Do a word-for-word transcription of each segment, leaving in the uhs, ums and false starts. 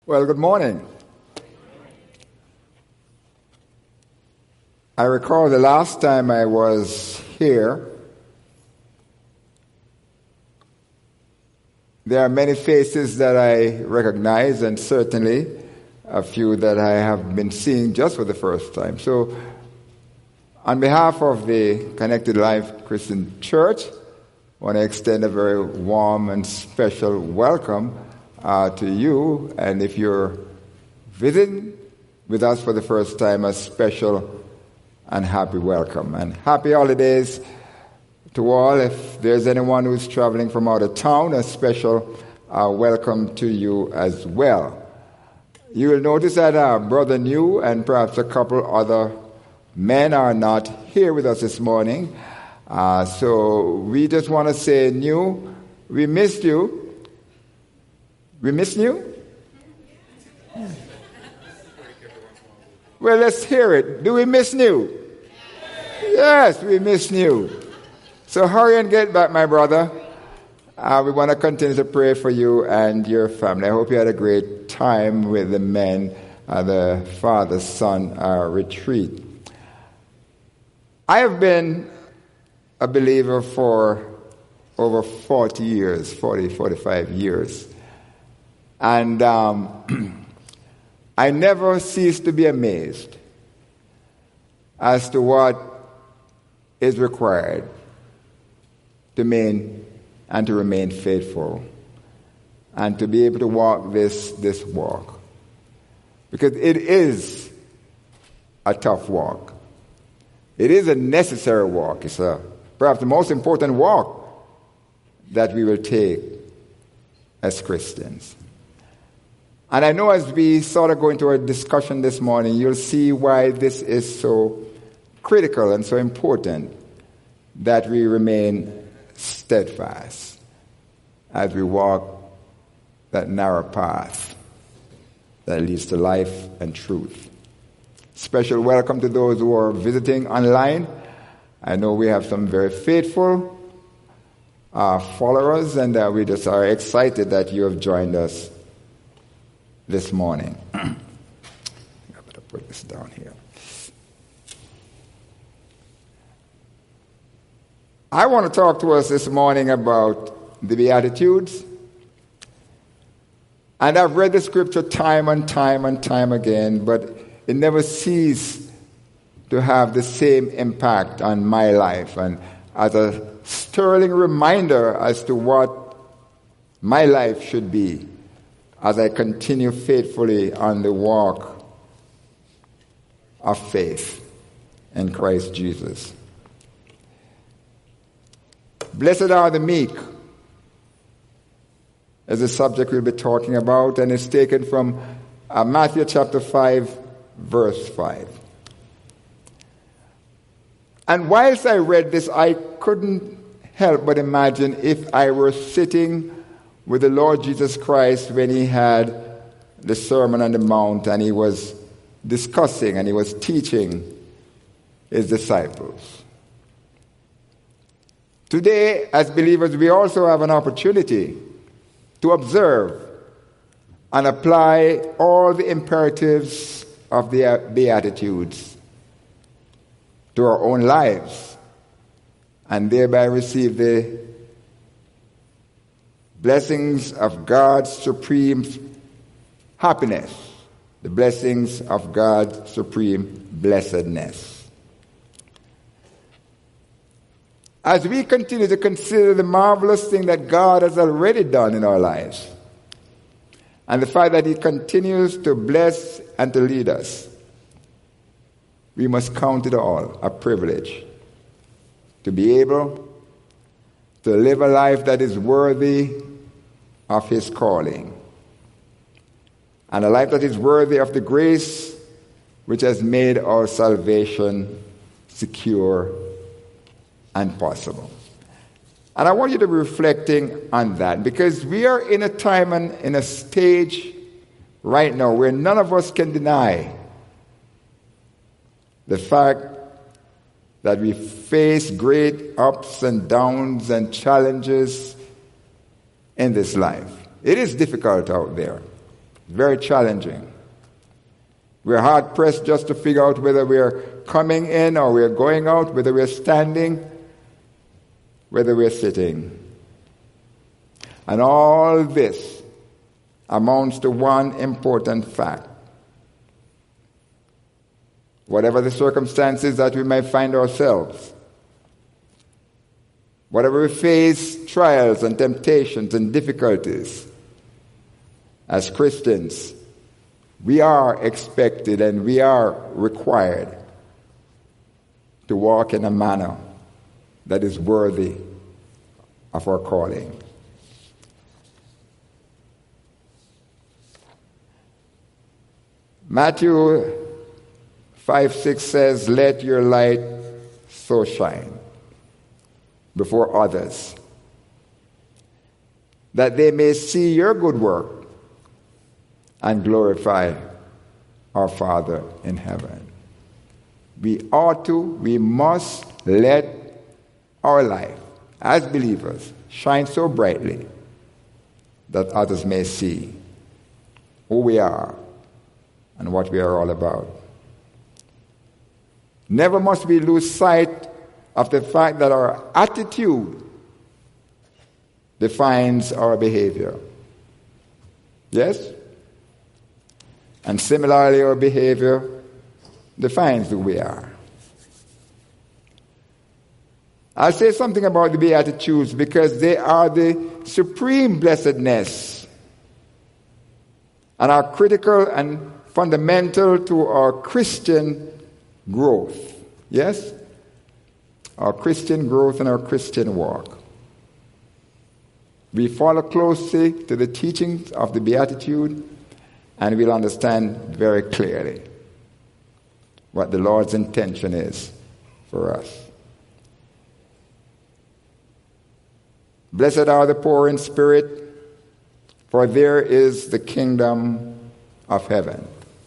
Well, good morning. I recall the last time I was here, there are many faces that I recognize, and certainly a few that I have been seeing just for the first time. So, on behalf of the Connected Life Christian Church, I want to extend a very warm and special welcome uh, to you. And if you're visiting with us for the first time, a special and happy welcome. And happy holidays to all. If there's anyone who's traveling from out of town, a special uh, welcome to you as well. You will notice that uh, Brother New and perhaps a couple other men are not here with us this morning. Uh, so we just want to say, New, we missed you. We missed you? Well, let's hear it. Do we miss New? Yes, we miss New. So hurry and get back, my brother. Uh, we want to continue to pray for you and your family. I hope you had a great time with the men, uh, the father-son uh, retreat. I have been a believer for over forty years, forty, forty-five years. And um, I never cease to be amazed as to what is required to remain and to remain faithful and to be able to walk this, this walk. Because it is a tough walk. It is a necessary walk. It's a, perhaps the most important walk that we will take as Christians. And I know as we sort of go into our discussion this morning, you'll see why this is so critical and so important that we remain steadfast as we walk that narrow path that leads to life and truth. Special welcome to those who are visiting online. I know we have some very faithful uh, followers, and uh, we just are excited that you have joined us this morning. I better put this down here. I want to talk to us this morning about the Beatitudes. And I've read the scripture time and time and time again, but it never ceases to have the same impact on my life, and as a sterling reminder as to what my life should be as I continue faithfully on the walk of faith in Christ Jesus. Blessed are the meek is the subject we'll be talking about, and it's taken from uh, Matthew chapter five, verse five. And whilst I read this, I couldn't help but imagine if I were sitting with the Lord Jesus Christ when he had the Sermon on the Mount and he was discussing and he was teaching his disciples. Today, as believers, we also have an opportunity to observe and apply all the imperatives of the Beatitudes to our own lives and thereby receive the blessings of God's supreme happiness, the blessings of God's supreme blessedness. As we continue to consider the marvelous thing that God has already done in our lives, and the fact that he continues to bless and to lead us, we must count it all a privilege to be able to live a life that is worthy of his calling, and a life that is worthy of the grace which has made our salvation secure and possible. And I want you to be reflecting on that, because we are in a time and in a stage right now where none of us can deny the fact that we face great ups and downs and challenges in this life. It is difficult out there. Very challenging. We're hard pressed just to figure out whether we're coming in or we're going out, whether we're standing, whether we're sitting. And all this amounts to one important fact. Whatever the circumstances that we may find ourselves, whatever we face, trials and temptations and difficulties, as Christians, we are expected and we are required to walk in a manner that is worthy of our calling. Matthew five six says, "Let your light so shine before others, that they may see your good work and glorify our Father in heaven." We ought to, we must let our life as believers shine so brightly that others may see who we are and what we are all about. Never must we lose sight of the fact that our attitude defines our behavior. Yes? And similarly, our behavior defines who we are. I'll say something about the Beatitudes because they are the supreme blessedness and are critical and fundamental to our Christian growth. Yes? Our Christian growth and our Christian walk. We follow closely to the teachings of the Beatitude and we'll understand very clearly what the Lord's intention is for us. Blessed are the poor in spirit, for there is the kingdom of heaven.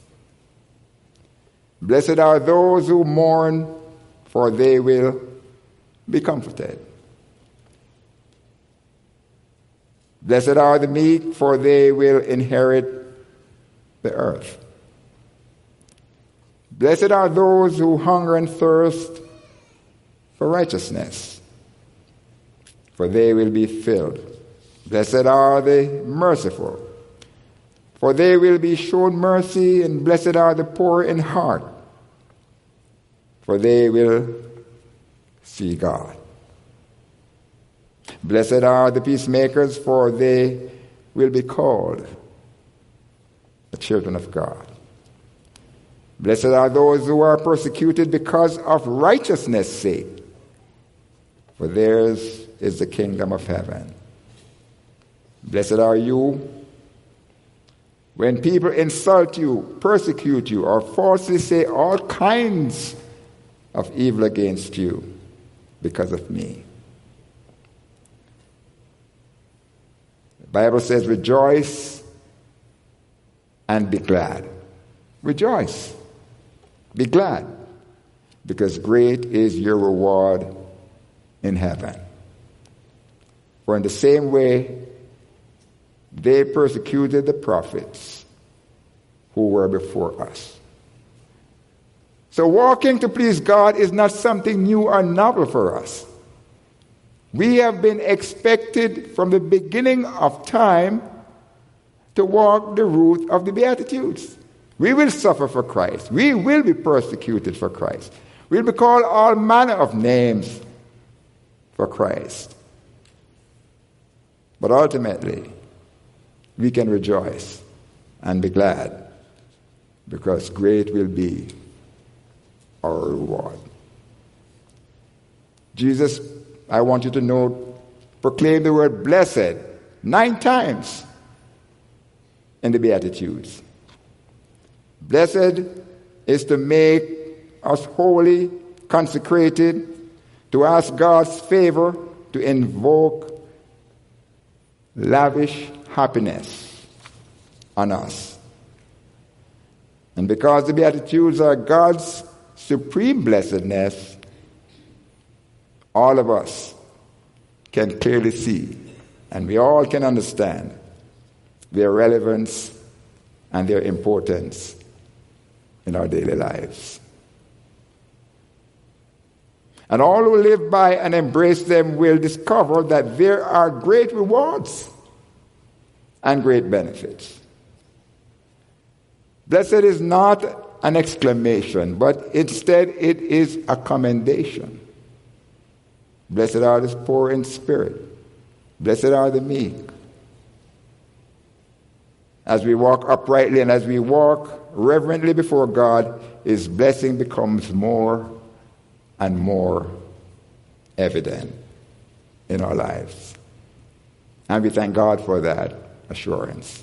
Blessed are those who mourn, for they will be comforted. Blessed are the meek, for they will inherit the earth. Blessed are those who hunger and thirst for righteousness, for they will be filled. Blessed are the merciful, for they will be shown mercy. And blessed are the poor in heart, for they will see God. Blessed are the peacemakers, for they will be called the children of God. Blessed are those who are persecuted because of righteousness' sake, for theirs is the kingdom of heaven. Blessed are you when people insult you, persecute you, or falsely say all kinds of evil against you because of me. The Bible says, rejoice and be glad. Rejoice. Be glad, because great is your reward in heaven. For in the same way they persecuted the prophets who were before us. So walking to please God is not something new or novel for us. We have been expected from the beginning of time to walk the route of the Beatitudes. We will suffer for Christ. We will be persecuted for Christ. We'll be called all manner of names for Christ. But ultimately, we can rejoice and be glad, because great will be our reward. Jesus, I want you to know, proclaim the word blessed nine times in the Beatitudes. Blessed is to make us holy, consecrated, to ask God's favor, to invoke lavish happiness on us. And because the Beatitudes are God's supreme blessedness, all of us can clearly see, and we all can understand their relevance and their importance in our daily lives. And all who live by and embrace them will discover that there are great rewards and great benefits. Blessed is not an exclamation, but instead it is a commendation. Blessed are the poor in spirit. Blessed are the meek. As we walk uprightly and as we walk reverently before God, His blessing becomes more and more evident in our lives. And we thank God for that assurance.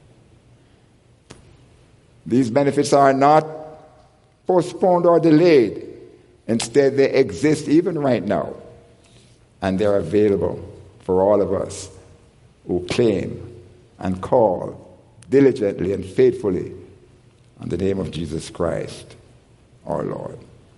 These benefits are not postponed or delayed. Instead, they exist even right now. And they're available for all of us who claim and call diligently and faithfully on the name of Jesus Christ, our Lord.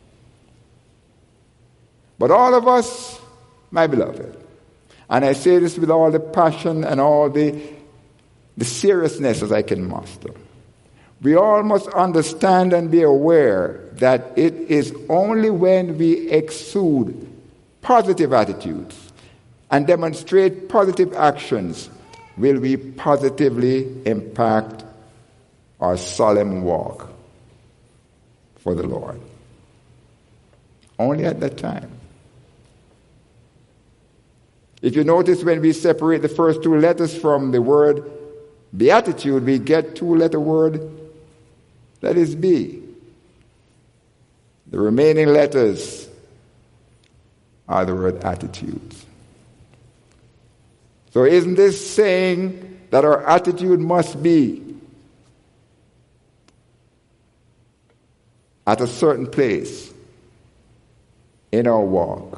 But all of us, my beloved, and I say this with all the passion and all the, the seriousness as I can muster, we all must understand and be aware that it is only when we exude positive attitudes and demonstrate positive actions will we positively impact our solemn walk for the Lord. Only at that time. If you notice, when we separate the first two letters from the word beatitude, we get two-letter word, that is B. The remaining letters are the word attitudes. So isn't this saying that our attitude must be at a certain place in our walk?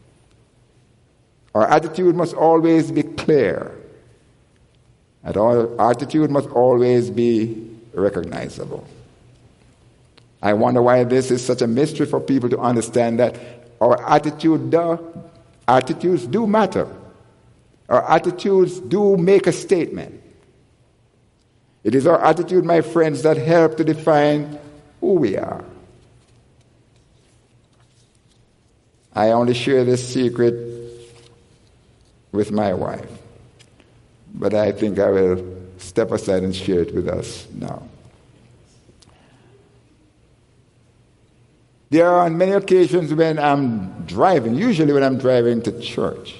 Our attitude must always be clear. And our attitude must always be recognizable. I wonder why this is such a mystery for people to understand that our attitude, the attitudes do matter. Our attitudes do make a statement. It is our attitude, my friends, that help to define who we are. I only share this secret with my wife, but I think I will step aside and share it with us now. There are on many occasions when I'm driving, usually when I'm driving to church,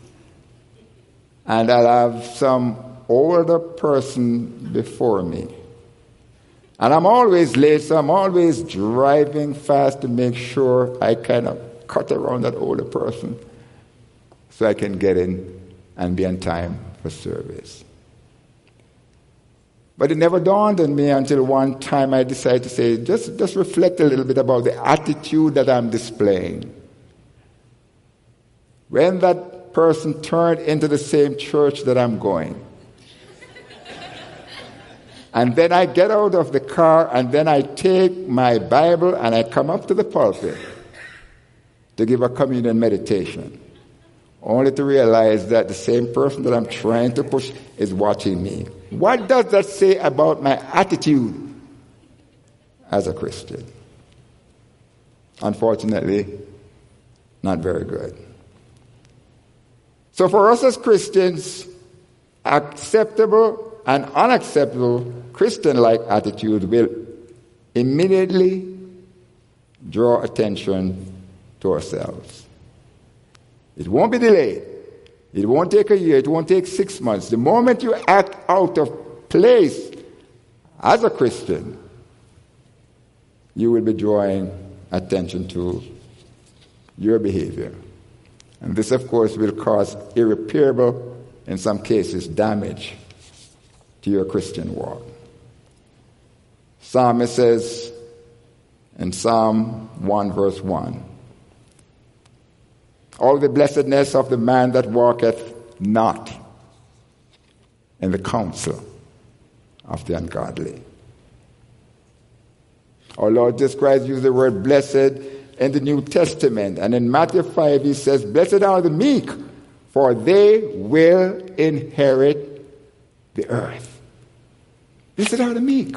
and I'll have some older person before me. And I'm always late, so I'm always driving fast to make sure I kind of cut around that older person so I can get in and be on time for service. But it never dawned on me until one time I decided to say, just, just reflect a little bit about the attitude that I'm displaying. When that person turned into the same church that I'm going, and then I get out of the car and then I take my Bible and I come up to the pulpit to give a communion meditation, only to realize that the same person that I'm trying to push is watching me. What does that say about my attitude as a Christian? Unfortunately, not very good. So for us as Christians, acceptable and unacceptable Christian-like attitude will immediately draw attention to ourselves. It won't be delayed. It won't take a year. It won't take six months. The moment you act out of place as a Christian, you will be drawing attention to your behavior. And this, of course, will cause irreparable, in some cases, damage to your Christian walk. Psalmist says in Psalm one, verse one, all the blessedness of the man that walketh not in the counsel of the ungodly. Our Lord Jesus Christ used the word blessed in the New Testament. And in Matthew five, he says, blessed are the meek, for they will inherit the earth. Blessed are the meek.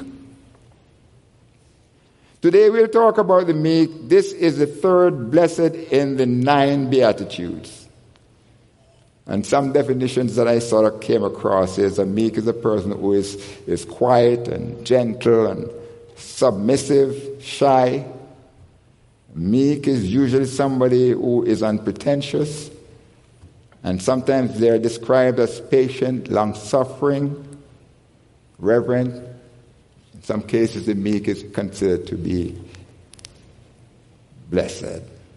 Today we'll talk about the meek. This is the third blessed in the nine Beatitudes. And some definitions that I sort of came across is a meek is a person who is, is quiet and gentle and submissive, shy. Meek is usually somebody who is unpretentious. And sometimes they're described as patient, long-suffering, reverent. In some cases, the meek is considered to be blessed.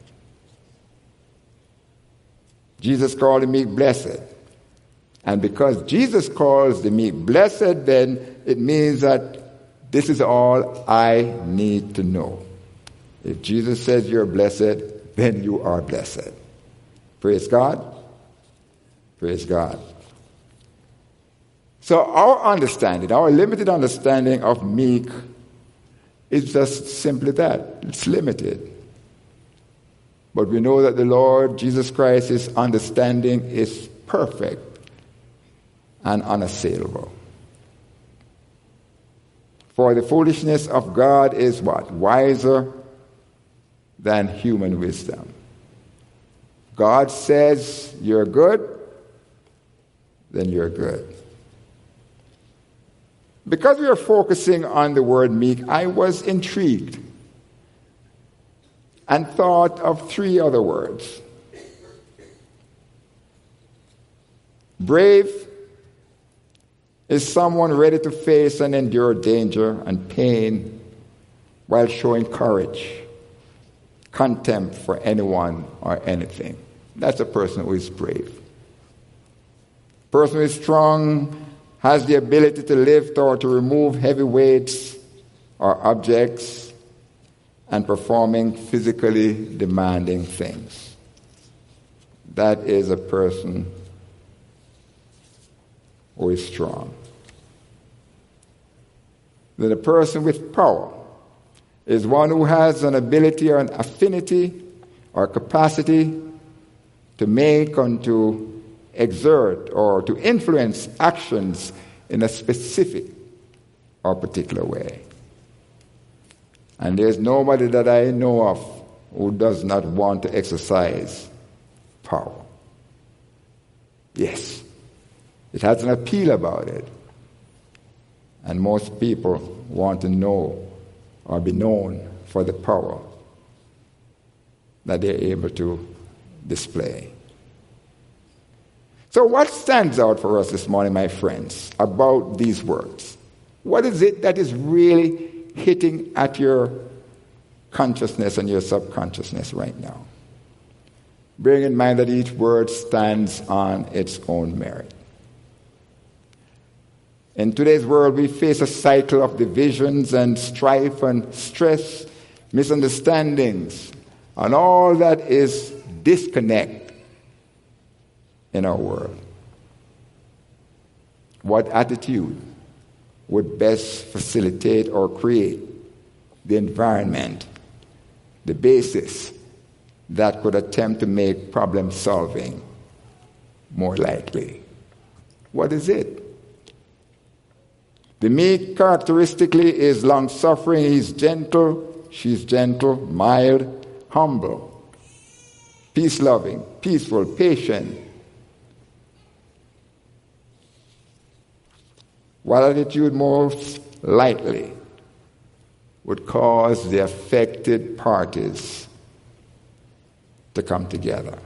Jesus called the meek blessed. And because Jesus calls the meek blessed, then it means that this is all I need to know. If Jesus says you're blessed, then you are blessed. Praise God. Praise God. So our understanding, our limited understanding of meek is just simply that. It's limited. But we know that the Lord Jesus Christ's understanding is perfect and unassailable. For the foolishness of God is what? Wiser than human wisdom. God says you're good, then you're good. Because we are focusing on the word meek, I was intrigued and thought of three other words. Brave is someone ready to face and endure danger and pain while showing courage, contempt for anyone or anything. That's a person who is brave. A person who is strong has the ability to lift or to remove heavy weights or objects and performing physically demanding things. That is a person who is strong. Then a person with power is one who has an ability or an affinity or capacity to make and to exert or to influence actions in a specific or particular way. And there's nobody that I know of who does not want to exercise power. Yes, it has an appeal about it. And most people want to know or be known for the power that they're able to display. So what stands out for us this morning, my friends, about these words? What is it that is really hitting at your consciousness and your subconsciousness right now? Bearing in mind that each word stands on its own merit. In today's world, we face a cycle of divisions and strife and stress, misunderstandings, and all that is disconnect in our world. What attitude would best facilitate or create the environment, the basis that could attempt to make problem solving more likely? What is it? The meek characteristically is long-suffering, he's gentle, she's gentle, mild, humble, peace-loving, peaceful, patient. What attitude most likely would cause the affected parties to come together?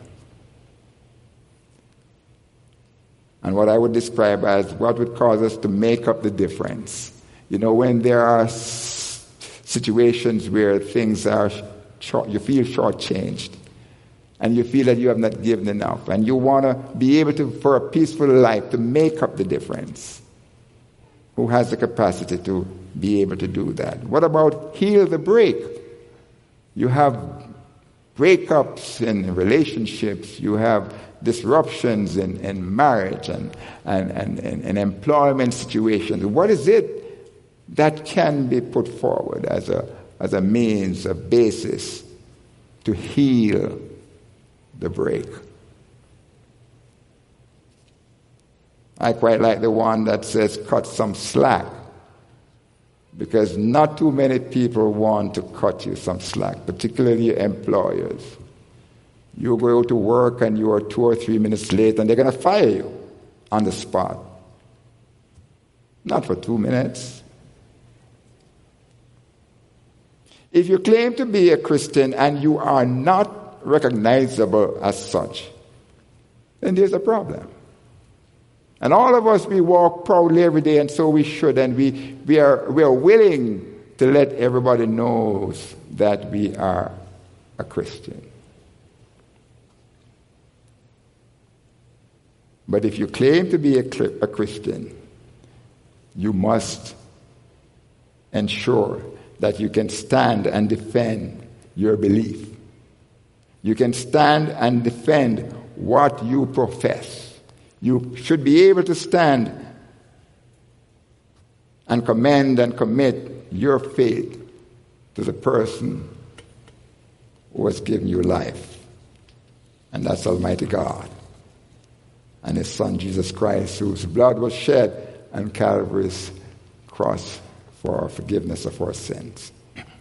And what I would describe as what would cause us to make up the difference. You know, when there are s- situations where things are, short, you feel shortchanged, and you feel that you have not given enough, and you want to be able to, for a peaceful life, to make up the difference. Who has the capacity to be able to do that? What about heal the break? You have breakups in relationships. You have disruptions in, in marriage and, and, and, and, and employment situations. What is it that can be put forward as a, as a means, a basis to heal the break? I quite like the one that says cut some slack because not too many people want to cut you some slack, particularly your employers. You go to work and you are two or three minutes late and they're going to fire you on the spot. Not for two minutes. If you claim to be a Christian and you are not recognizable as such, then there's a problem. And all of us, we walk proudly every day, and so we should, and we, we, are, we are willing to let everybody know that we are a Christian. But if you claim to be a, a Christian, you must ensure that you can stand and defend your belief. You can stand and defend what you profess. You should be able to stand and commend and commit your faith to the person who has given you life. And that's Almighty God and His Son Jesus Christ, whose blood was shed on Calvary's cross for our forgiveness of our sins.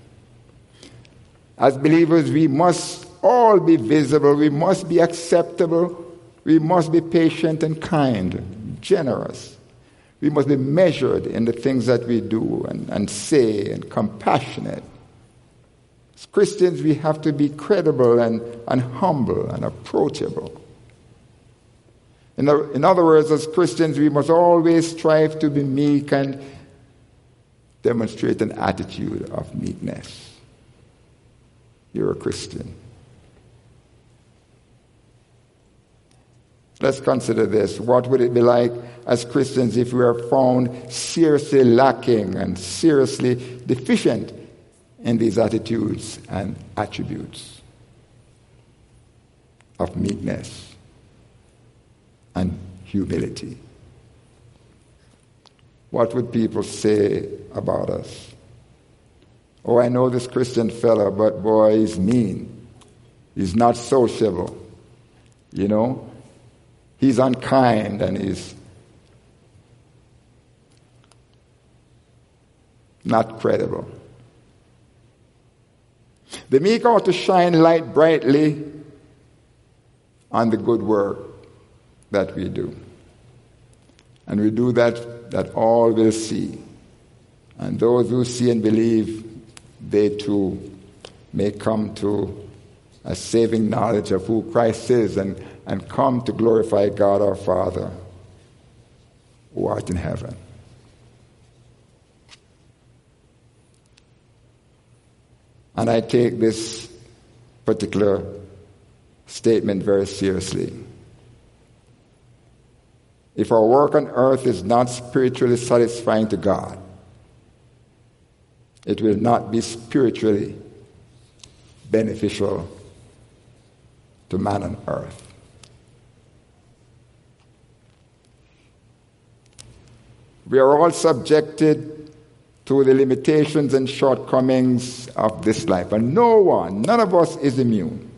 As believers, we must all be visible. We must be acceptable. We must be patient and kind, generous. We must be measured in the things that we do and, and say, and compassionate. As Christians, we have to be credible and, and humble and approachable. In, the, in other words, as Christians, we must always strive to be meek and demonstrate an attitude of meekness. You're a Christian. Let's consider this. What would it be like as Christians if we are found seriously lacking and seriously deficient in these attitudes and attributes of meekness and humility? What would people say about us? Oh, I know this Christian fella, but boy, he's mean. He's not sociable. You know? He's unkind and he's not credible. The meek ought to shine light brightly on the good work that we do. And we do that, that all will see. And those who see and believe, they too may come to a saving knowledge of who Christ is and and come to glorify God our Father who art in heaven. And I take this particular statement very seriously. If our work on earth is not spiritually satisfying to God, it will not be spiritually beneficial to man on earth. We are all subjected to the limitations and shortcomings of this life. And no one, none of us is immune.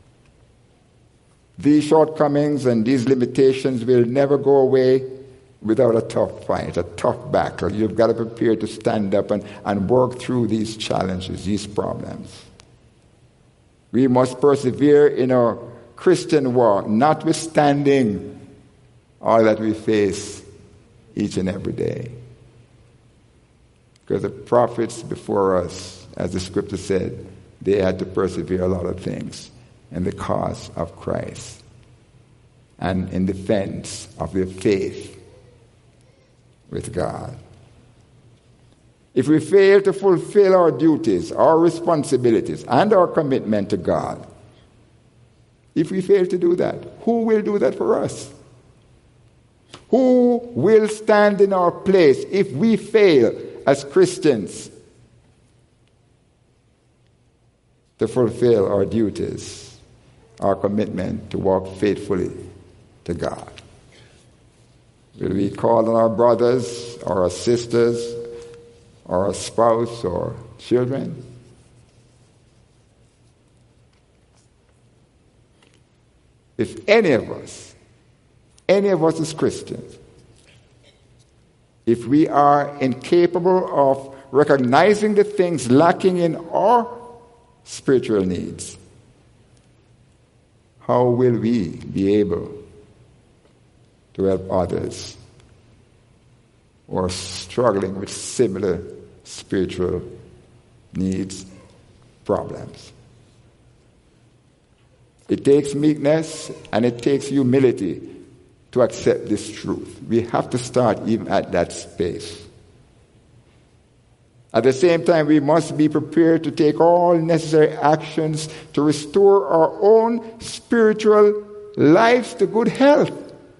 These shortcomings and these limitations will never go away without a tough fight, a tough battle. You've got to prepare to stand up and, and work through these challenges, these problems. We must persevere in our Christian walk, notwithstanding all that we face each and every day. Because the prophets before us, as the scripture said, they had to persevere a lot of things in the cause of Christ and in defense of their faith with God. If we fail to fulfill our duties, our responsibilities, and our commitment to God, if we fail to do that, who will do that for us? Who will stand in our place if we fail as Christians to fulfill our duties, our commitment to walk faithfully to God? Will we call on our brothers or our sisters or our spouse or children? If any of us, any of us as Christians, if we are incapable of recognizing the things lacking in our spiritual needs, how will we be able to help others who are struggling with similar spiritual needs, problems? It takes meekness and it takes humility to accept this truth. We have to start even at that space. At the same time, we must be prepared to take all necessary actions to restore our own spiritual lives to good health.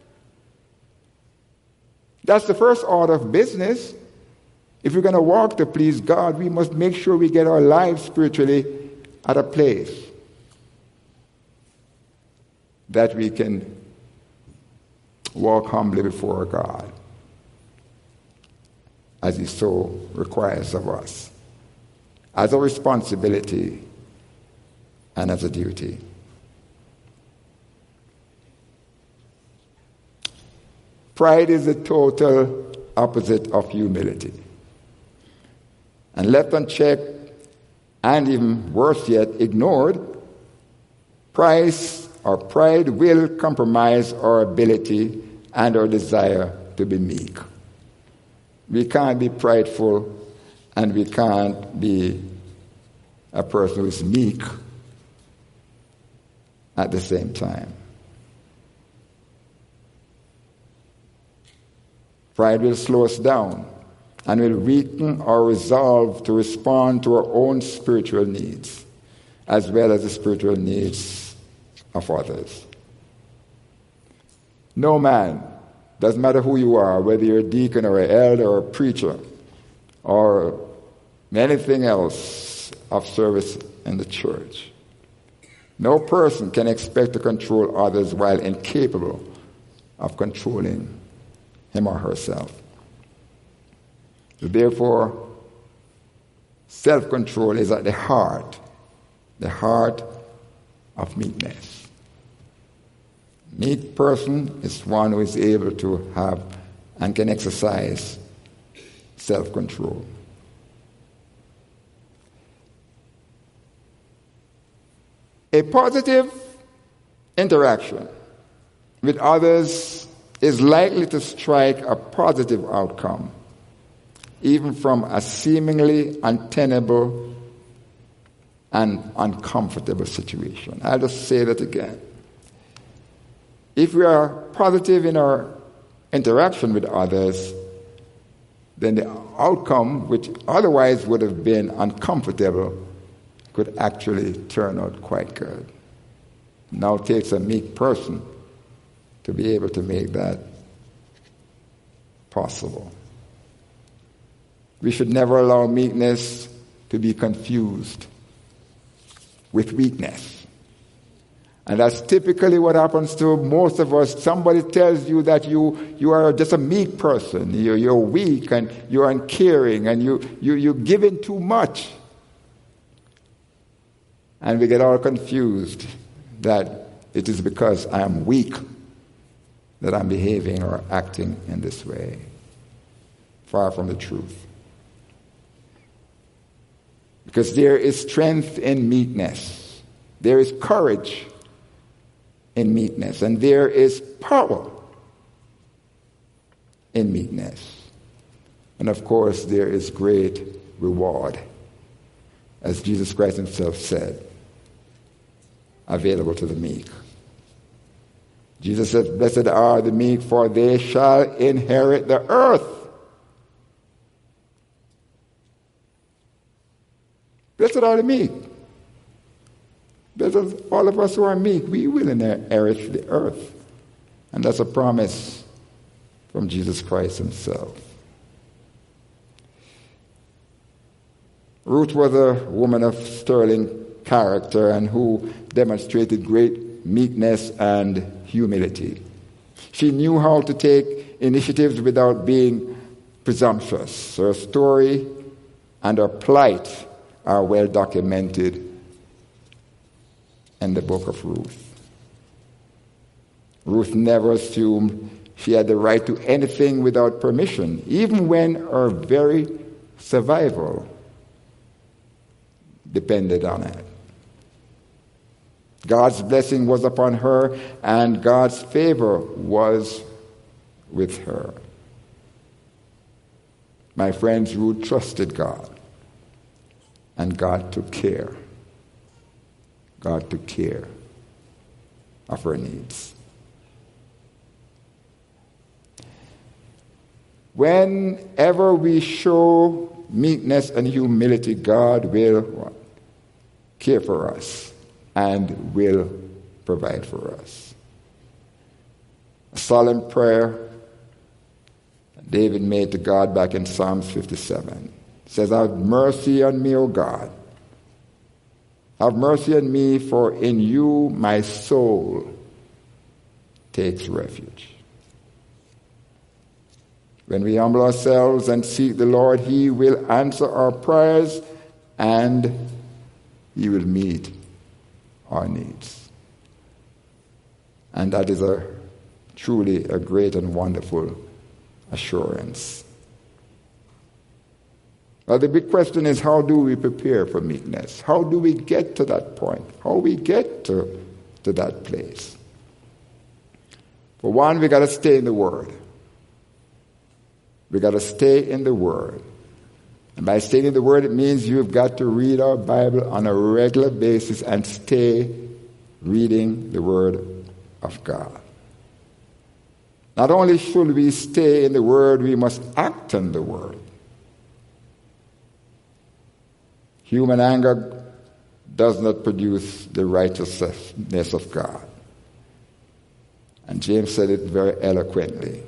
That's the first order of business. If we're going to walk to please God, we must make sure we get our lives spiritually at a place that we can walk humbly before God, as He so requires of us, as a responsibility and as a duty. Pride is the total opposite of humility. And left unchecked, and even worse yet, ignored, pride or pride will compromise our ability and our desire to be meek. We can't be prideful and we can't be a person who is meek at the same time. Pride will slow us down and will weaken our resolve to respond to our own spiritual needs, as well as the spiritual needs of others. No man, doesn't matter who you are, whether you're a deacon or an elder or a preacher or anything else of service in the church, no person can expect to control others while incapable of controlling him or herself. Therefore, self-control is at the heart, the heart of meekness. Meek person is one who is able to have and can exercise self-control. A positive interaction with others is likely to strike a positive outcome, even from a seemingly untenable and uncomfortable situation. I'll just say that again. If we are positive in our interaction with others, then the outcome, which otherwise would have been uncomfortable, could actually turn out quite good. Now it takes a meek person to be able to make that possible. We should never allow meekness to be confused with weakness. And that's typically what happens to most of us. Somebody tells you that you, you are just a meek person. You're, you're weak and you're uncaring and you, you, you're giving too much. And we get all confused that it is because I am weak that I'm behaving or acting in this way. Far from the truth. Because there is strength in meekness. There is courage in meekness. And there is power in meekness. And of course, there is great reward, as Jesus Christ himself said, available to the meek. Jesus said, "Blessed are the meek, for they shall inherit the earth." Blessed are the meek. Blessed all of us who are meek, we will inherit the earth. And that's a promise from Jesus Christ himself. Ruth was a woman of sterling character and who demonstrated great meekness and humility. She knew how to take initiatives without being presumptuous. Her story and her plight are well documented in the book of Ruth. Ruth never assumed she had the right to anything without permission, even when her very survival depended on it. God's blessing was upon her, and God's favor was with her. My friends, Ruth trusted God, and God took care. God took care of her needs. Whenever we show meekness and humility, God will what? Care for us and will provide for us. A solemn prayer David made to God back in Psalms fifty-seven. It says, have mercy on me, O God. Have mercy on me, for in you my soul takes refuge. When we humble ourselves and seek the Lord, he will answer our prayers and he will meet our needs. And that is a truly a great and wonderful assurance. Now the big question is, how do we prepare for meekness? How do we get to that point? How do we get to, to that place? For one, we got to stay in the Word. We got to stay in the Word. And by staying in the Word, it means you've got to read our Bible on a regular basis and stay reading the Word of God. Not only should we stay in the Word, we must act on the Word. Human anger does not produce the righteousness of God. And James said it very eloquently.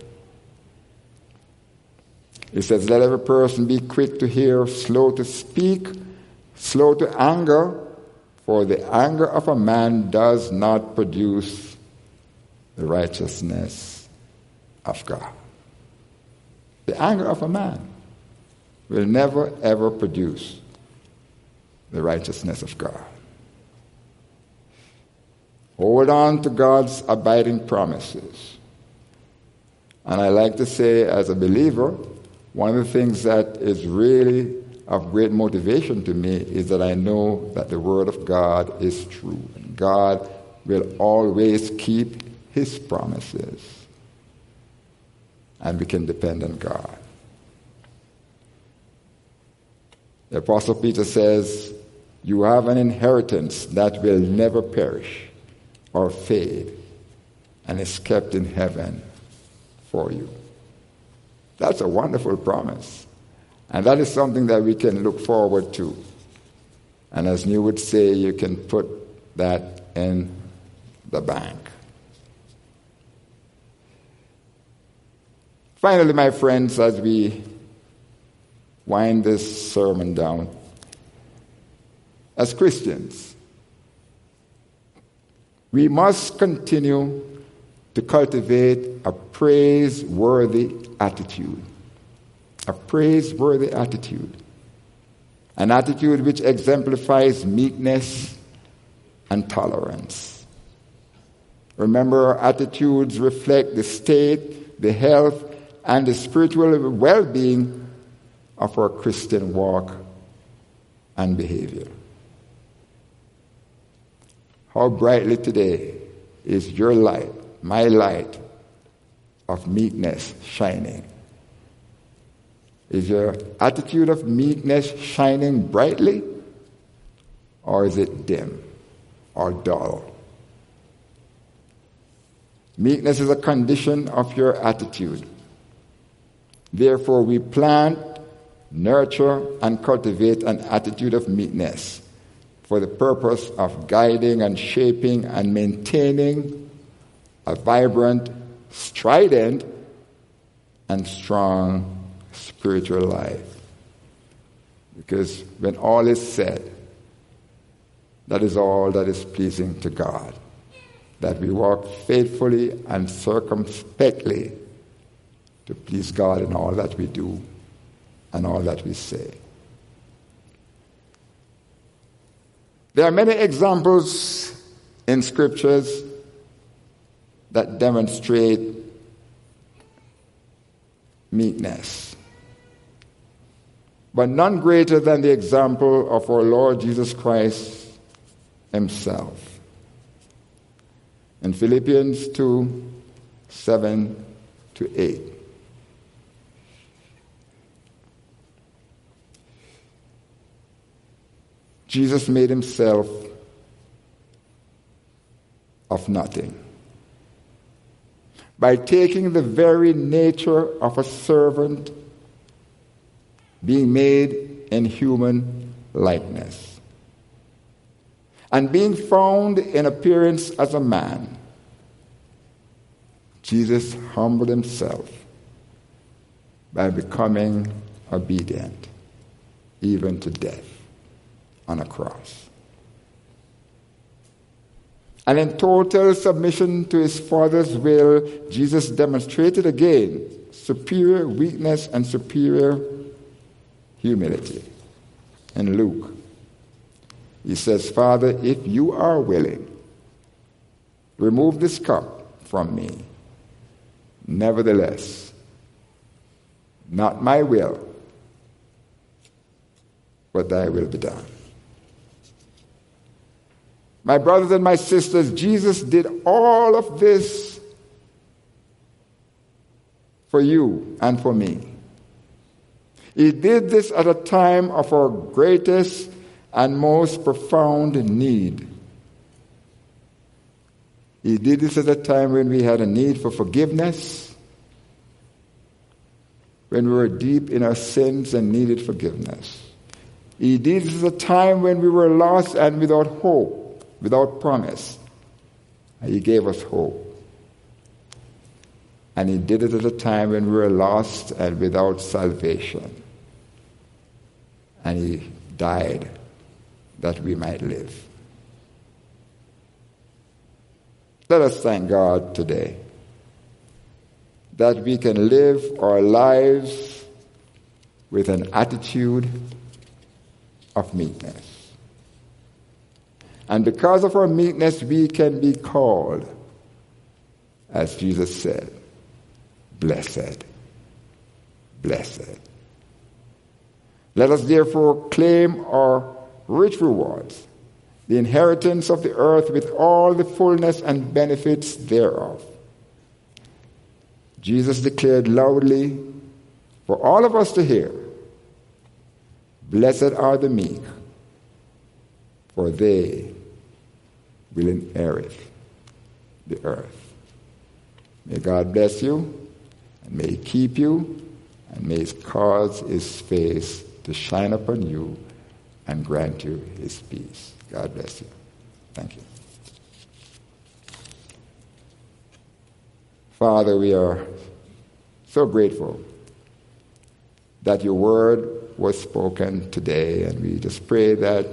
He says, let every person be quick to hear, slow to speak, slow to anger, for the anger of a man does not produce the righteousness of God. The anger of a man will never, ever produce the righteousness of God. Hold on to God's abiding promises. And I like to say, as a believer, one of the things that is really of great motivation to me is that I know that the Word of God is true. And God will always keep His promises. And we can depend on God. The Apostle Peter says, you have an inheritance that will never perish or fade and is kept in heaven for you. That's a wonderful promise. And that is something that we can look forward to. And as New would say, you can put that in the bank. Finally, my friends, as we wind this sermon down, as Christians, we must continue to cultivate a praiseworthy attitude. A praiseworthy attitude. An attitude which exemplifies meekness and tolerance. Remember, our attitudes reflect the state, the health, and the spiritual well-being of our Christian walk and behavior. How brightly today is your light, my light of meekness shining? Is your attitude of meekness shining brightly, or is it dim or dull? Meekness is a condition of your attitude. Therefore, we plant, nurture, and cultivate an attitude of meekness for the purpose of guiding and shaping and maintaining a vibrant, strident, and strong spiritual life. Because when all is said, that is all that is pleasing to God. That we walk faithfully and circumspectly to please God in all that we do and all that we say. There are many examples in scriptures that demonstrate meekness. but none greater than the example of our Lord Jesus Christ himself. In Philippians two, seven to eight. Jesus made himself of nothing by taking the very nature of a servant, being made in human likeness, and being found in appearance as a man. Jesus humbled himself by becoming obedient, even to death on a cross. And in total submission to his Father's will, Jesus demonstrated again superior weakness and superior humility. In Luke, he says, Father, if you are willing, remove this cup from me. Nevertheless, not my will, but thy will be done. My brothers and my sisters, Jesus did all of this for you and for me. He did this at a time of our greatest and most profound need. He did this at a time when we had a need for forgiveness, when we were deep in our sins and needed forgiveness. He did this at a time when we were lost and without hope, without promise. And he gave us hope. And he did it at a time when we were lost and without salvation. And he died that we might live. Let us thank God today that we can live our lives with an attitude of meekness. And because of our meekness, we can be called, as Jesus said, blessed, blessed. Let us therefore claim our rich rewards, the inheritance of the earth with all the fullness and benefits thereof. Jesus declared loudly for all of us to hear, blessed are the meek, for they will inherit the earth. May God bless you, and may he keep you, and may he cause his face to shine upon you and grant you his peace. God bless you. Thank you. Father, we are so grateful that your word was spoken today, and we just pray that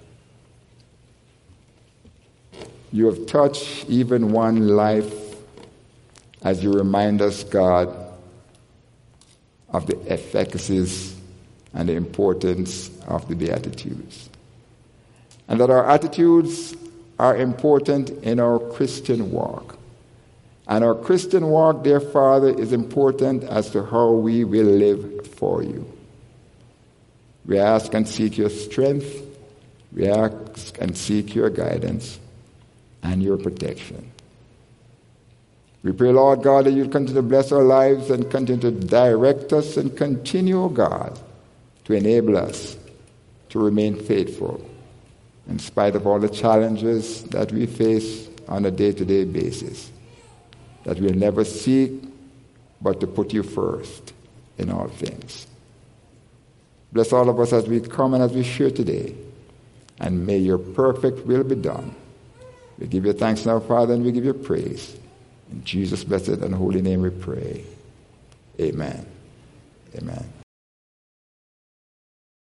you have touched even one life as you remind us, God, of the efficacies and the importance of the Beatitudes. And that our attitudes are important in our Christian walk. And our Christian walk, dear Father, is important as to how we will live for you. We ask and seek your strength. We ask and seek your guidance and your protection. We pray, Lord God, that you'll continue to bless our lives and continue to direct us and continue, God, to enable us to remain faithful in spite of all the challenges that we face on a day-to-day basis, that we'll never seek but to put you first in all things. Bless all of us as we come and as we share today, and may your perfect will be done. We give you thanks now, Father, and we give you praise. In Jesus' blessed and holy name we pray. Amen. Amen.